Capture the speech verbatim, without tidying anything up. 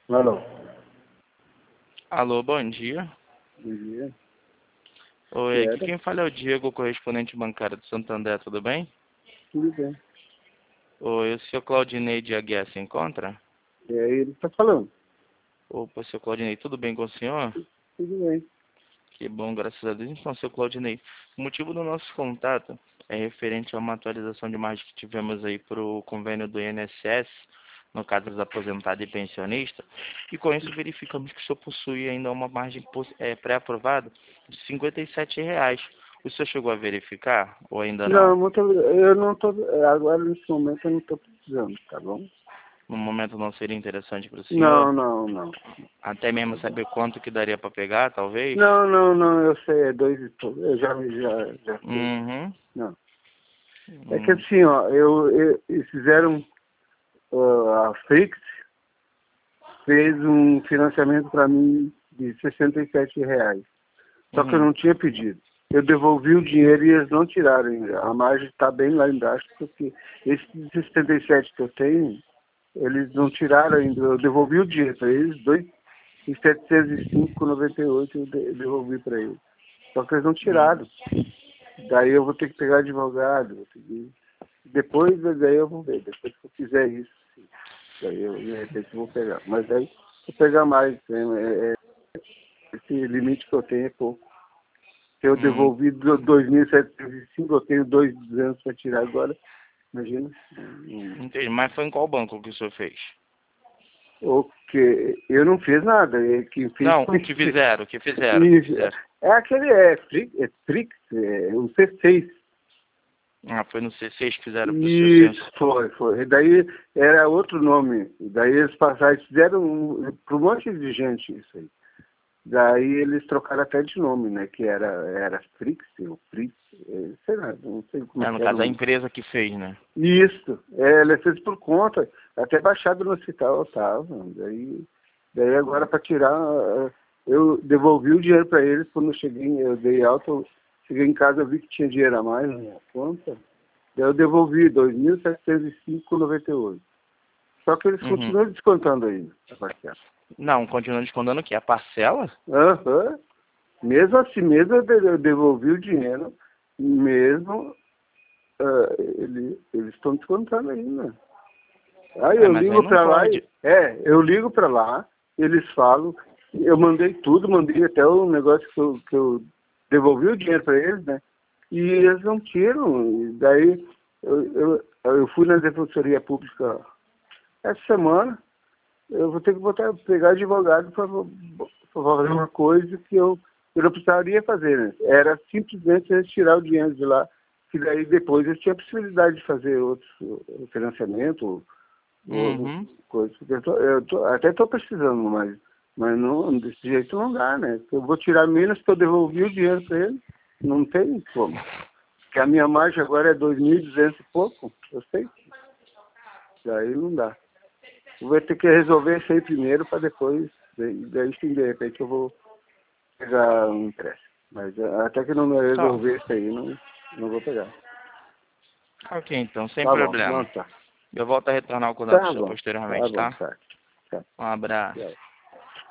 Alô. Alô, bom dia. Bom dia. Oi, aqui Era? quem fala é o Diego, correspondente bancário do Santander, tudo bem? Tudo bem. Oi, o senhor Claudinei de Aguiar se encontra? E aí ele tá falando. Opa, senhor Claudinei, tudo bem com o senhor? Tudo bem. Que bom, graças a Deus. Então, senhor Claudinei, o motivo do nosso contato é referente a uma atualização de imagem que tivemos aí para o convênio do I N S S, no caso dos aposentados e pensionistas, e com isso verificamos que o senhor possui ainda uma margem é, pré-aprovada de cinquenta e sete reais. O senhor chegou a verificar ou ainda Não, não? muito, eu não tô. Agora nesse momento eu não tô precisando, tá bom? No momento não seria interessante para o senhor? Não, não, não. Até mesmo saber quanto que daria para pegar, talvez? Não, não, não, eu sei, é dois e pouco. Eu já, já, já sei. Uhum. Não. É que Hum. assim, ó, eu, eu eles fizeram uh, a Frix fez um financiamento para mim de sessenta e sete reais. Só que eu Uhum. não tinha pedido. Eu devolvi o dinheiro e eles não tiraram ainda. A margem está bem lá embaixo, porque esse setenta e sete que eu tenho, eles não tiraram ainda. Eu devolvi o dinheiro para eles, dois e setecentos e cinco com noventa e oito eu de- devolvi para eles. Só que eles não Hum. tiraram. Daí eu vou ter que pegar advogado. Vou seguir. Depois, daí eu vou ver. Depois que eu fizer isso, sim. Daí eu, de repente, vou pegar. Mas daí, vou pegar mais. né? É, é, esse limite que eu tenho é pouco. Se eu Hum. devolvi do- dois mil setecentos e cinco, eu tenho dois mil e duzentos para tirar agora. Imagina. Hum, Entendi. Mas foi em qual banco que o senhor fez? O que eu não fiz nada. é Quem fez Não, foi o que fizeram, o que fizeram, o que isso. fizeram. É aquele é, Frix, é Frix, é o C seis. Ah, foi no C seis que fizeram para o senhor Isso, censo. foi, foi. E daí era outro nome. E daí eles passaram, eles fizeram para um monte de gente isso aí. Daí eles trocaram até de nome, né? Que era, era Frix, ou Frix, eh, sei lá, não sei como é É, no que era o caso, a nome. empresa que fez, né? Isso, é, ela fez por conta, até baixado no hospital eu tava. Daí, daí agora para tirar, eh, eu devolvi o dinheiro para eles quando eu cheguei, eu dei alta, eu cheguei em casa, eu vi que tinha dinheiro a mais na minha conta. Daí eu devolvi dois mil setecentos e cinco com noventa e oito. Só que eles Uhum. continuam descontando ainda, a parcela. Não, continuando escondendo o quê? A parcela? Aham. Mesmo assim, mesmo eu de- eu devolvi o dinheiro, mesmo ah, ele, eles estão descontando ainda. Aí É, eu mas aí ligo não para lá e. pode. É, eu ligo para lá, eles falam, eu mandei tudo, mandei até o negócio que eu, que eu devolvi o dinheiro para eles, né? E eles não tiram. E daí eu, eu, eu fui na Defensoria Pública essa semana, eu vou ter que botar, pegar advogado para fazer uma coisa que eu, eu não precisaria fazer, né? Era simplesmente eles tirar o dinheiro de lá, que daí depois eu tinha a possibilidade de fazer outro financiamento, ou, ou Uhum. coisa. Eu, tô, eu tô, até estou precisando, mas, mas não, desse jeito não dá, né? Eu vou tirar menos que eu devolvi o dinheiro para ele, não tem como. Porque a minha margem agora é dois mil e duzentos e pouco, eu sei. Daí não dá. Eu vou ter que resolver isso aí primeiro para depois, daí, daí sim, de repente eu vou pegar um empréstimo. Mas eh, até que não me Tá. resolver isso aí, não, não vou pegar. Ok, então, sem Tá bom, não problema. tá. Eu volto a retornar o contato do Tá senhor bom, tá posteriormente, bom, tá? tá. Tá. Um abraço. Tchau.